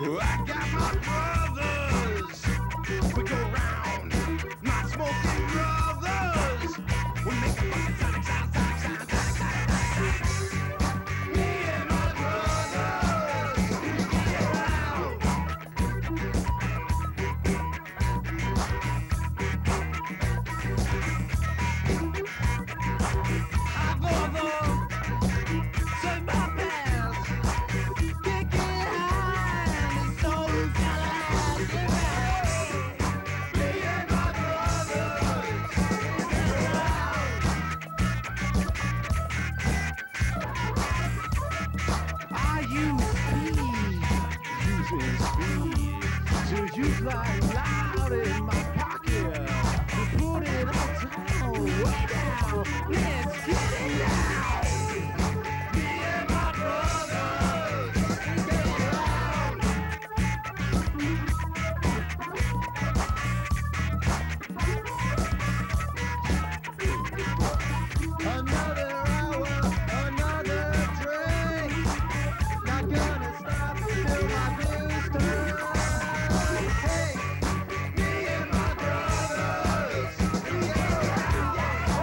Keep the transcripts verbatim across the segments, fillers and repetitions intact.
I got my brothers. We go round, my smoking brothers. We make a fucking sonic sound, sonic sound, sonic sound, sonic sound. Me and my brothers, we get around. I brother, say my past, kick it high, and so is me and my brothers, get around. I use speed, using speed, to use like loud in my pocket. We put it on town, way down. Let's get it now. Me and my brothers, get around. Another hour, another drink. Not gonna stop till my blues turn. Hey, me and my brothers, we get around.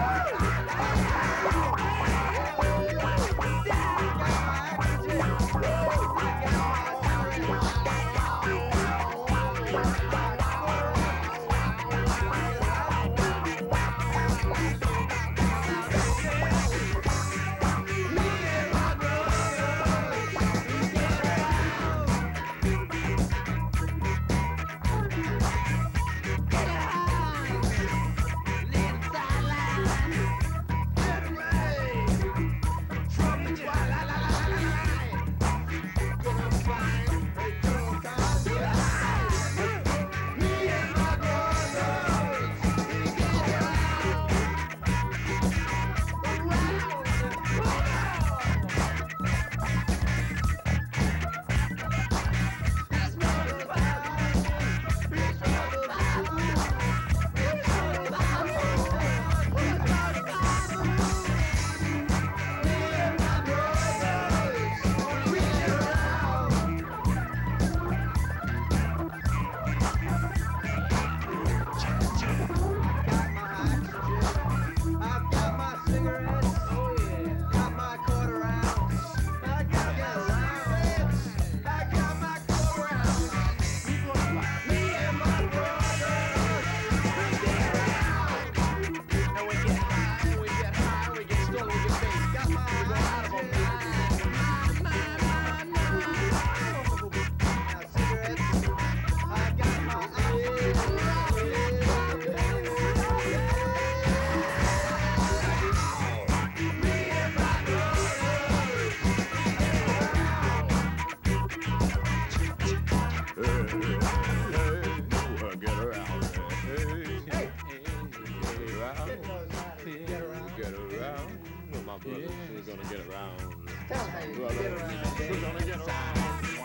Get around. Well, my brothers, we're gonna get around. Tell them how you Brother, get around. we're gonna get around.